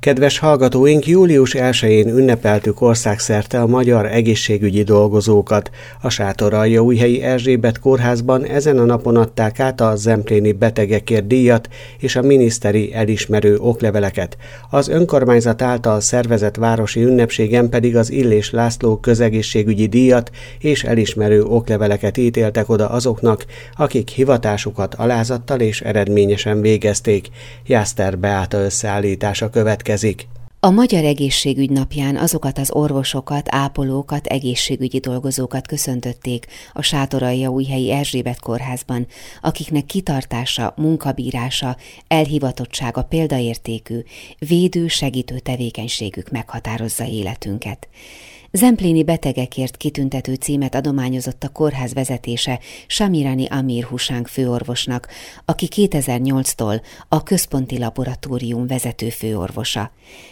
Kedves hallgatóink, július 1-én ünnepeltük országszerte a magyar egészségügyi dolgozókat. A Sátoraljaújhelyi Erzsébet kórházban ezen a napon adták át a Zempléni betegekért díjat és a miniszteri elismerő okleveleket. Az önkormányzat által szervezett városi ünnepségen pedig az Illés László közegészségügyi díjat és elismerő okleveleket ítéltek oda azoknak, akik hivatásukat alázattal és eredményesen végezték. Jászter Beáta összeállítása következik. A Magyar Egészségügy napján azokat az orvosokat, ápolókat, egészségügyi dolgozókat köszöntötték a Sátoraljaújhelyi Erzsébet kórházban, akiknek kitartása, munkabírása, elhivatottsága példaértékű, védő, segítő tevékenységük meghatározza életünket. Zempléni betegekért kitüntető címet adományozott a kórház vezetése Samirani Amir Husánk főorvosnak, aki 2008-tól a Központi Laboratórium vezető főorvosa.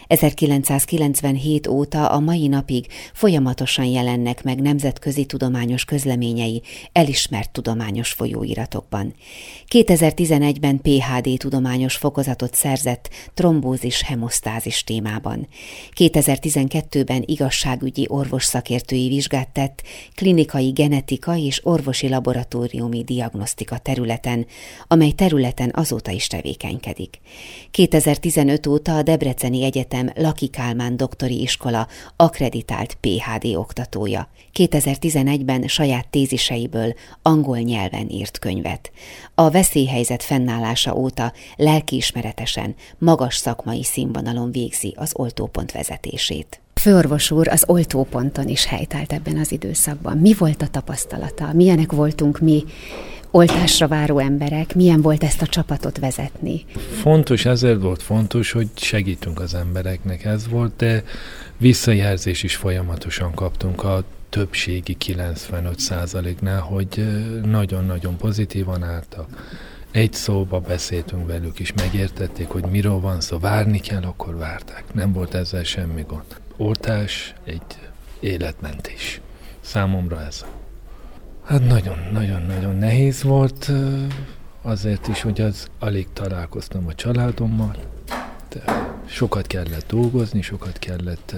1997 óta a mai napig folyamatosan jelennek meg nemzetközi tudományos közleményei elismert tudományos folyóiratokban. 2011-ben PhD tudományos fokozatot szerzett trombózis hemosztázis témában. 2012-ben igazságügyi orvos szakértői vizsgát tett klinikai genetika és orvosi laboratóriumi diagnosztika területen, amely területen azóta is tevékenykedik. 2015 óta a Debreceni Egyetem Laki Kálmán doktori iskola akkreditált PhD oktatója. 2011-ben saját téziseiből angol nyelven írt könyvet. A veszélyhelyzet fennállása óta lelkiismeretesen, magas szakmai színvonalon végzi az oltópont vezetését. Főorvos úr az oltóponton is helytált ebben az időszakban. Mi volt a tapasztalata? Milyenek voltunk mi oltásra váró emberek? Milyen volt ezt a csapatot vezetni? Ezért volt fontos, hogy segítünk az embereknek. Ez volt, de visszajelzés is folyamatosan kaptunk a többségi 95%-nál, hogy nagyon-nagyon pozitívan álltak. Egy szóba beszéltünk velük is, megértették, hogy miről van szó, várni kell, akkor várták. Nem volt ezzel semmi gond. Oltás egy életmentés. Számomra ez. Hát nagyon-nagyon nehéz volt, azért is, hogy alig találkoztam a családommal. De sokat kellett dolgozni, sokat kellett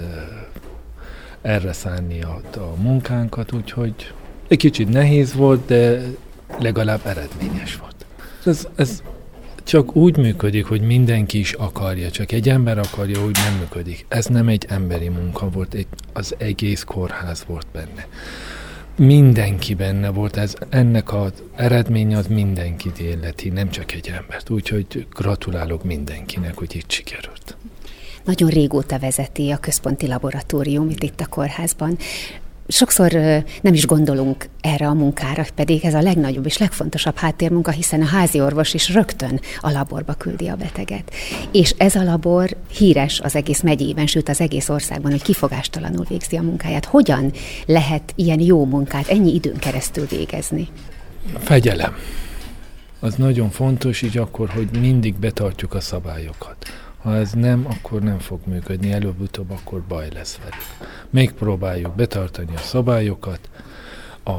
erre szánni a munkánkat, úgyhogy egy kicsit nehéz volt, de legalább eredményes volt. Ez csak úgy működik, hogy mindenki is akarja, csak egy ember akarja, úgy nem működik. Ez nem egy emberi munka volt, az egész kórház volt benne. Mindenki benne volt, ennek az eredménye az mindenkit életi, nem csak egy embert. Úgyhogy gratulálok mindenkinek, hogy itt sikerült. Nagyon régóta vezeti a Központi Laboratóriumot itt a kórházban. Sokszor nem is gondolunk erre a munkára, pedig ez a legnagyobb és legfontosabb háttérmunka, hiszen a háziorvos is rögtön a laborba küldi a beteget. És ez a labor híres az egész megyében, sőt az egész országban, hogy kifogástalanul végzi a munkáját. Hogyan lehet ilyen jó munkát ennyi időn keresztül végezni? Fegyelem. Az nagyon fontos, így akkor, hogy mindig betartjuk a szabályokat. Ha ez nem, akkor nem fog működni, előbb-utóbb akkor baj lesz velük. Megpróbáljuk betartani a szabályokat a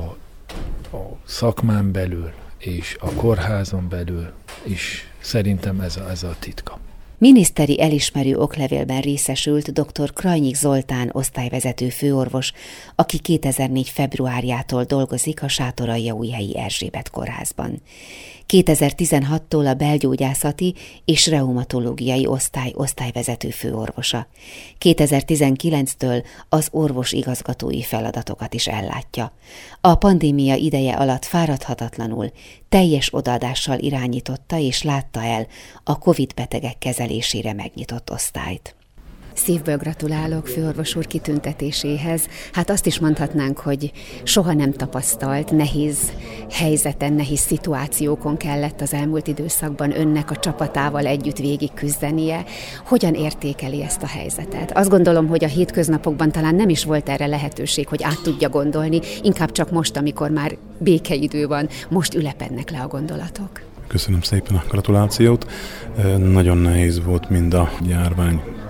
szakmán belül és a kórházon belül, és szerintem ez a titka. Miniszteri elismerő oklevélben részesült dr. Krajnyik Zoltán osztályvezető főorvos, aki 2004. februárjától dolgozik a Sátoraljaújhelyi Erzsébet kórházban. 2016-tól a belgyógyászati és reumatológiai osztályvezető főorvosa. 2019-től az orvosigazgatói feladatokat is ellátja. A pandémia ideje alatt fáradhatatlanul, teljes odaadással irányította és látta el a COVID betegek kezelésére megnyitott osztályt. Szívből gratulálok főorvos úr kitüntetéséhez. Hát azt is mondhatnánk, hogy soha nem tapasztalt, nehéz helyzeten, nehéz szituációkon kellett az elmúlt időszakban önnek a csapatával együtt végig küzdenie. Hogyan értékeli ezt a helyzetet? Azt gondolom, hogy a hétköznapokban talán nem is volt erre lehetőség, hogy át tudja gondolni, inkább csak most, amikor már békeidő van, most ülepednek le a gondolatok. Köszönöm szépen a gratulációt. Nagyon nehéz volt mind a járvány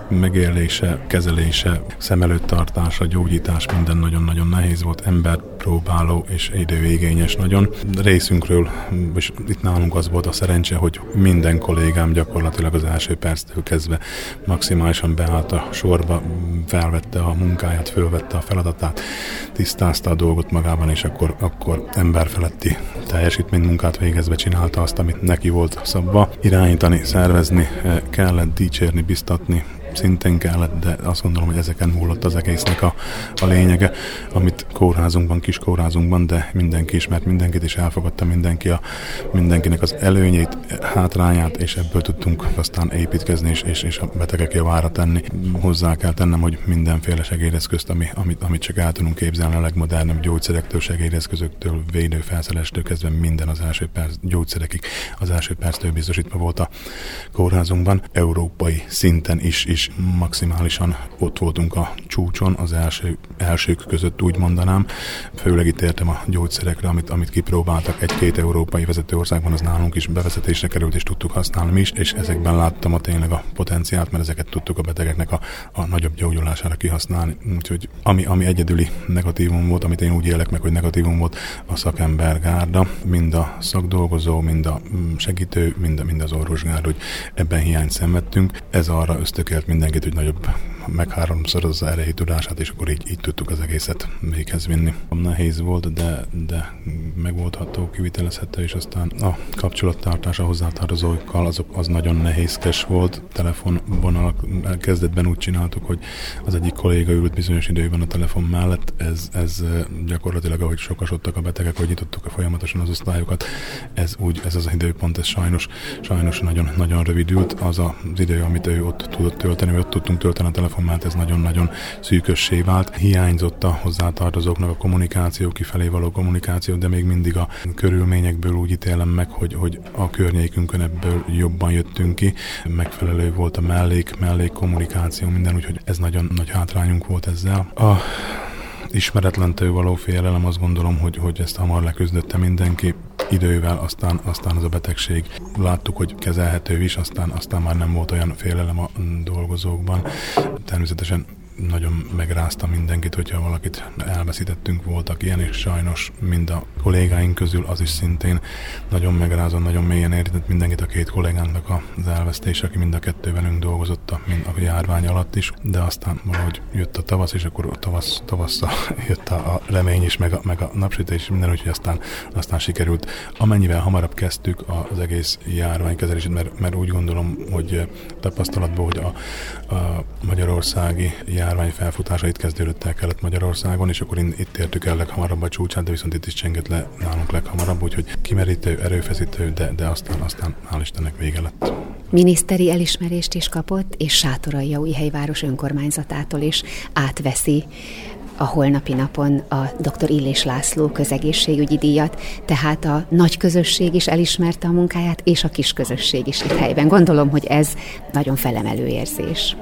megélése, kezelése, szem előtt tartása, gyógyítás, minden nagyon-nagyon nehéz volt, emberpróbáló és időigényes nagyon. Részünkről, és itt nálunk az volt a szerencse, hogy minden kollégám gyakorlatilag az első perctől kezdve maximálisan beállt a sorba, felvette a munkáját, fölvette a feladatát, tisztázta a dolgot magában, és akkor emberfeletti teljesítménymunkát végezve csinálta azt, amit neki volt szabva. Irányítani, szervezni kellett, dicsérni, biztatni, szintén kellett, de azt gondolom, hogy ezeken múlott az egésznek a lényege, amit kórházunkban, kis kórházunkban, de mindenki ismert mindenkit, és elfogadta mindenkinek az előnyét, hátrányát, és ebből tudtunk aztán építkezni, és a betegek javára tenni. Hozzá kell tennem, hogy mindenféle segédeszközt, amit csak el tudunk képzelni, a legmodernebb gyógyszerektől, segédeszközöktől, védőfelszereléstől kezdve minden az első perc gyógyszerekig, az első perctől biztosítva volt a kórházunkban. Európai szinten is maximálisan ott voltunk a csúcson, az elsők között úgy mondanám. Főleg itt értem a gyógyszerekre, amit kipróbáltak egy-két európai vezető országban, az nálunk is bevezetésre került, és tudtuk használni mi is, és ezekben láttam tényleg a potenciált, mert ezeket tudtuk a betegeknek a nagyobb gyógyulására kihasználni. Úgyhogy ami egyedüli negatívum volt, amit én úgy élek meg, hogy negatívum volt, a szakembergárda, mind a szakdolgozó, mind a segítő, mind az orvosgárda, hogy ebben hiányt szenvedtünk. Ez arra ösztökélt mindenkit, hogy nagyobb megháromszorozza erejű tudását, és akkor így tudtuk az egészet véghez vinni. Nehéz volt, de megoldható, kivitelezhető, és aztán a kapcsolattartás a hozzátartozókkal az nagyon nehézkes volt. Telefonvonalak kezdetben úgy csináltuk, hogy az egyik kolléga ült bizonyos időben a telefon mellett. Ez gyakorlatilag, ahogy sokasodtak a betegek, hogy nyitottuk folyamatosan az osztályokat, ez az az időpont, ez sajnos nagyon, nagyon rövidült. Az az idő, amit ő ott tudott tölteni, vagy ott tudtunk tölteni a telefon mellett, ez nagyon-nagyon szűkössé vált. Hiányzott a hozzátartozóknak a kommunikáció, kifelé való kommunikáció, de még mindig a körülményekből úgy ítélem meg, hogy a környékünkön ebből jobban jöttünk ki. Megfelelő volt a mellék kommunikáció, minden, úgyhogy ez nagyon nagy hátrányunk volt ezzel. A ismeretlentől való félelem, azt gondolom, hogy ezt hamar leküzdötte mindenki. Idővel aztán az a betegség láttuk, hogy kezelhető is, aztán már nem volt olyan félelem a dolgozókban. Természetesen nagyon megrázta mindenkit, hogyha valakit elveszítettünk, voltak ilyen, és sajnos mind a kollégáink közül az is szintén nagyon megrázó, nagyon mélyen érintett mindenkit, a két kollégánknak az elvesztés, aki mind a kettő velünk dolgozott a járvány alatt is, de aztán valahogy jött a tavasz, és akkor tavasszal jött a remény is, meg a napsütés, minden, úgyhogy aztán sikerült. Amennyivel hamarabb kezdtük az egész járványkezelését, mert úgy gondolom, hogy tapasztalatból, hogy a magyarországi járvány felfutása itt kezdődött el Kelet-Magyarországon, és akkor itt értük el leghamarabb a csúcsát, de viszont itt is csengett le nálunk leghamarabb, úgyhogy kimerítő, erőfeszítő, de aztán hál' Istennek vége lett. Miniszteri elismerést is kapott, és Sátoraljaújhely-város önkormányzatától is átveszi a holnapi napon a dr. Illés László közegészségügyi díjat, tehát a nagy közösség is elismerte a munkáját, és a kis közösség is itt helyben. Gondolom, hogy ez nagyon felemelő érzés.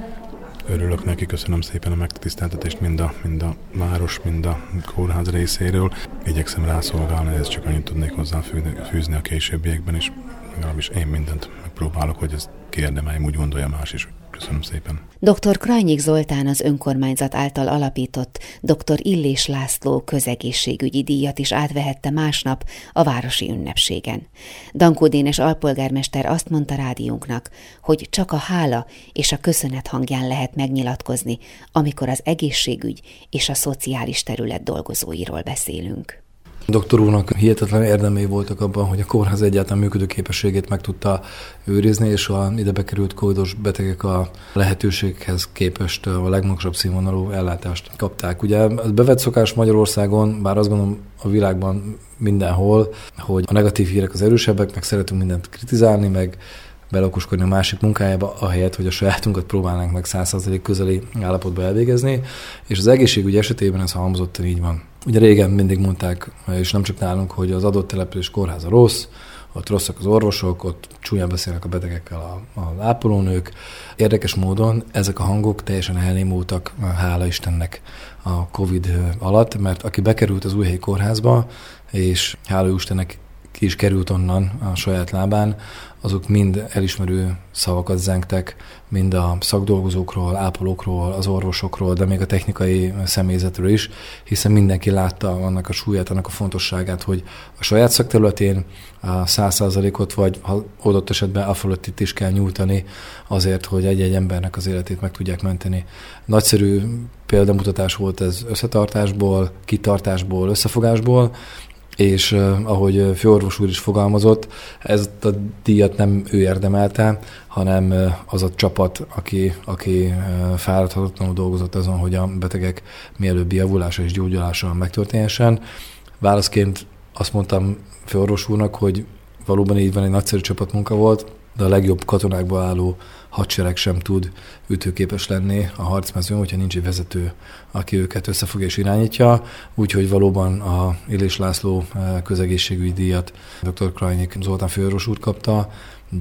Örülök neki, köszönöm szépen a megtiszteltetést mind a város, mind a kórház részéről. Igyekszem rászolgálni, ezt csak annyit tudnék hozzáfűzni a későbbiekben, és legalábbis én mindent megpróbálok, hogy ezt kiérdemeljem, úgy gondolja más is. Köszönöm szépen. Dr. Krajnyik Zoltán az önkormányzat által alapított dr. Illés László közegészségügyi díjat is átvehette másnap a városi ünnepségen. Dankó Dénes alpolgármester azt mondta rádiónknak, hogy csak a hála és a köszönet hangján lehet megnyilatkozni, amikor az egészségügy és a szociális terület dolgozóiról beszélünk. Doktor úrnak hihetetlen érdemei voltak abban, hogy a kórház egyáltalán működő képességét meg tudta őrizni, és a ide bekerült covidos betegek a lehetőséghez képest a legmagasabb színvonalú ellátást kapták. Ugye ez bevett szokás Magyarországon, bár azt gondolom a világban mindenhol, hogy a negatív hírek az erősebbek, meg szeretünk mindent kritizálni, meg belokoskodni a másik munkájába, ahelyett, hogy a sajátunkat próbálnánk meg 100% közeli állapotba elvégezni, és az egészségügy esetében ez halmozottan így van. Ugye régen mindig mondták, és nem csak nálunk, hogy az adott település kórháza rossz, ott rosszak az orvosok, ott csúnyán beszélnek a betegekkel az ápolónők. Érdekes módon ezek a hangok teljesen elnémultak, hála Istennek, a Covid alatt, mert aki bekerült az Újhelyi kórházba, és hála Istennek ki is került onnan a saját lábán, azok mind elismerő szavakat zengtek, mind a szakdolgozókról, ápolókról, az orvosokról, de még a technikai személyzetről is, hiszen mindenki látta annak a súlyát, annak a fontosságát, hogy a saját szakterületén a 100%-ot, vagy ha adott esetben a fölöttit is kell nyújtani azért, hogy egy-egy embernek az életét meg tudják menteni. Nagyszerű példamutatás volt ez összetartásból, kitartásból, összefogásból, és ahogy főorvos úr is fogalmazott, ezt a díjat nem ő érdemelte, hanem az a csapat, aki fáradhatatlanul dolgozott azon, hogy a betegek mielőbbi javulása és gyógyulása megtörténhessen. Válaszként azt mondtam főorvos úrnak, hogy valóban így van, egy nagyszerű csapatmunka volt, de a legjobb katonákból álló hadsereg sem tud ütőképes lenni a harcmezőn, hogyha nincs egy vezető, aki őket összefogja és irányítja. Úgyhogy valóban a Illés László közegészségügyi díjat dr. Krajnyik Zoltán főorvos úr kapta,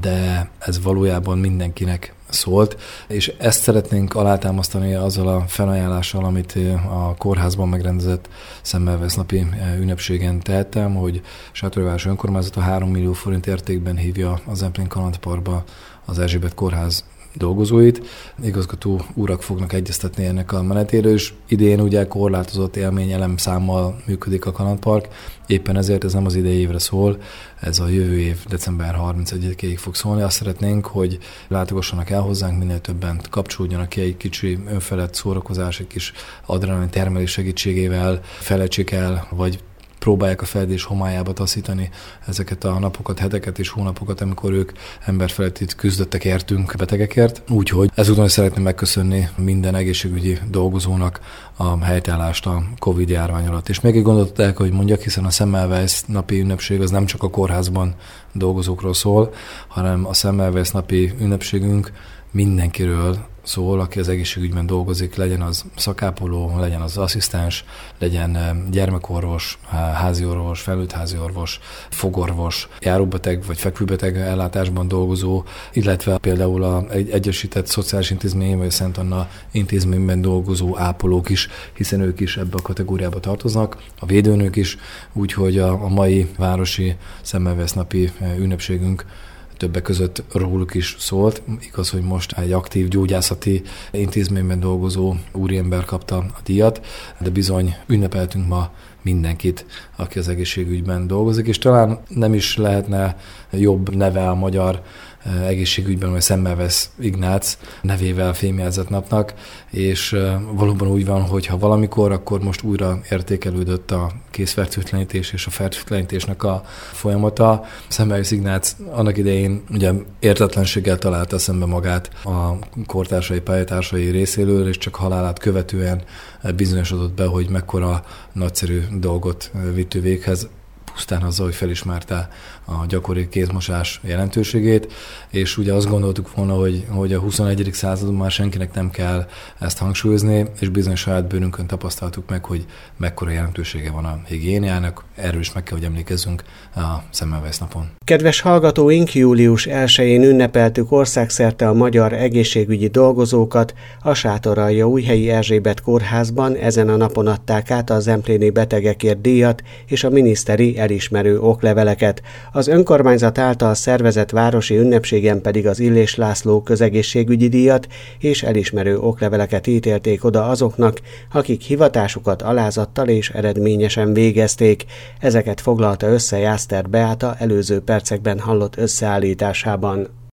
de ez valójában mindenkinek szólt, és ezt szeretnénk alátámasztani azzal a felajánlással, amit a kórházban megrendezett Szemmelweis-napi ünnepségen tehettem, hogy Sátorváros önkormányzata 3 millió forint értékben hívja a Zemplén Kalandparkba az Erzsébet kórház dolgozóit. Igazgató urak fognak egyeztetni ennek a menetéről, és idén ugye korlátozott élményelem számmal működik a kalandpark. Éppen ezért ez nem az idei évre szól, ez a jövő év december 31-ig fog szólni. Azt szeretnénk, hogy látogassanak el hozzánk, minél többen kapcsolódjanak ki egy kicsi önfelett szórakozás, egy kis adrenalin termelés segítségével, felejtsék el, vagy próbálják a feledés homályába taszítani ezeket a napokat, heteket és hónapokat, amikor ők emberfeletti küzdöttek értünk betegekért. Úgyhogy ezúton is szeretném megköszönni minden egészségügyi dolgozónak a helytállást a Covid-járvány alatt. És még egy gondolatot el kell, hogy mondjak, hiszen a Szemmelweis napi ünnepség az nem csak a kórházban dolgozókról szól, hanem a Szemmelweis napi ünnepségünk mindenkiről szól, aki az egészségügyben dolgozik, legyen az szakápoló, legyen az asszisztens, legyen gyermekorvos, háziorvos, felnőtt háziorvos, fogorvos, járóbeteg vagy fekvőbeteg ellátásban dolgozó, illetve például egy egyesített szociális intézmény vagy a Szent Anna intézményben dolgozó ápolók is, hiszen ők is ebbe a kategóriába tartoznak, a védőnők is, úgyhogy a mai városi Szemmelweis napi ünnepségünk többek között róluk is szólt. Igaz, hogy most egy aktív gyógyászati intézményben dolgozó úriember kapta a díjat, de bizony ünnepeltünk ma mindenkit, aki az egészségügyben dolgozik, és talán nem is lehetne jobb neve a magyar egészségügyben, vagy Szemmelweis Ignác nevével fémjelzett napnak, és valóban úgy van, hogy ha valamikor, akkor most újra értékelődött a készfertőtlenítés és a fertőtlenítésnek a folyamata. Szemmelweis Ignác annak idején ugye értetlenséggel találta szembe magát a kortársai, pályatársai részéről, és csak halálát követően bizonyosodott be, hogy mekkora nagyszerű dolgot vitt ő véghez, pusztán azzal, hogy felismerte a gyakori kézmosás jelentőségét, és ugye azt gondoltuk volna, hogy a 21. században már senkinek nem kell ezt hangsúlyozni, és bizony saját bőrünkön tapasztaltuk meg, hogy mekkora jelentősége van a higiéniának. Erről is meg kell, hogy emlékezzünk a Szemmelweis napon. Kedves hallgatóink, július 1-én ünnepeltük országszerte a magyar egészségügyi dolgozókat. A Sátoraljaújhelyi Erzsébet kórházban ezen a napon adták át a zempléni betegekért díjat és a miniszteri elismerő okleveleket. Az önkormányzat által szervezett városi ünnepségen pedig az Illés László közegészségügyi díjat és elismerő okleveleket ítélték oda azoknak, akik hivatásukat alázattal és eredményesen végezték. Ezeket foglalta össze Jászter Beáta előző percekben hallott összeállításában.